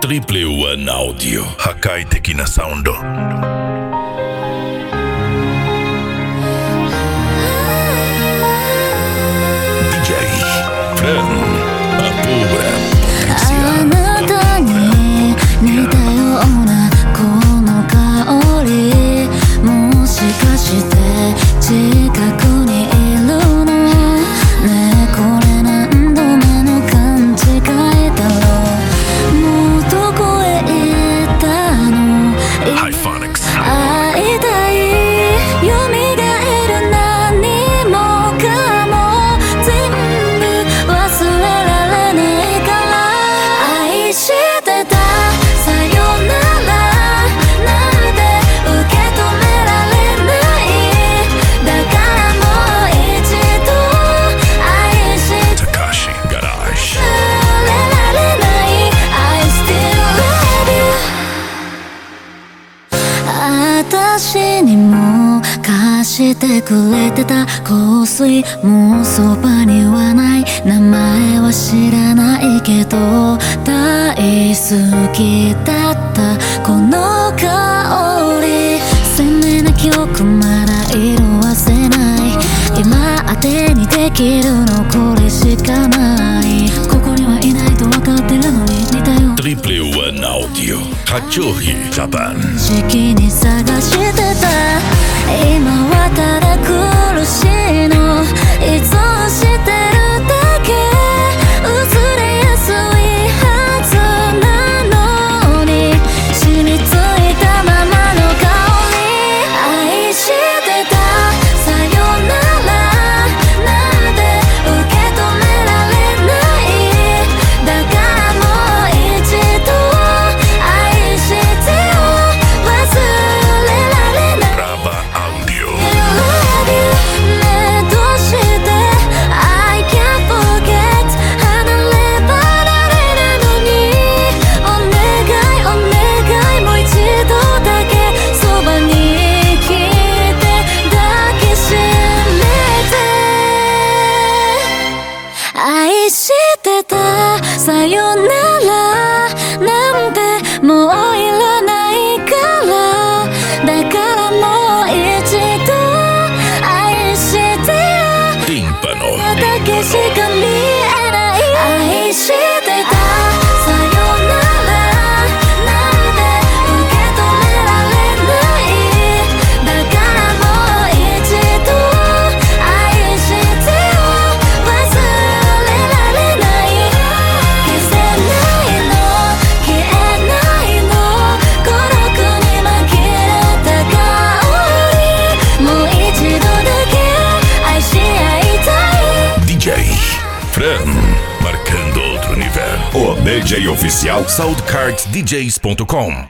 Triple One Audio 破壊的なサウンド。DJ Fran Apura Potencia。 あなたに似たようなこの香り、もしかして近くにいるのね。これ何度目の勘違いだろう。もうどこへ行ったの。 Hyphonics。 会いたい、蘇る何もかも全部忘れられないから。愛してたさよならなんて受け止められない。だからもう一度愛して Takashi Garage。 忘れられない。 I still love you。 私にも貸してくれてた香水、もうそばにはない。名前は知らないけど大好きだったこの香り。鮮明な記憶まだ色褪せない。今当てにできるのこれしかない。ここにはいないと分かってるのに似たような Triple One Audio Hachohi Japan。 時期に探してた。今はただ苦しいの。依存してるだけ。薄れやすいはずなのに染みついたままの香り。愛してたさよならなんて受け止められない。だからもう一度愛してよ。忘れられない。 Brava Audio。 Love you ね、どうして I can't forget。 離れ離れなのにお願いお願い、もう一度だけそばに来て抱きしめて。愛してたさよならなんてもういらないから。だからもう一度愛してよ。 Timpano。 だけしか見えない。愛してたさよならなんて受け止められない。だからもう一度愛してよ。忘れられない。消せないの消えないの孤独に紛れた香り。もう一度だけ愛し合いたい。 DJ Fran marcando outro nível. O DJ oficial SoundCardsDJs.com.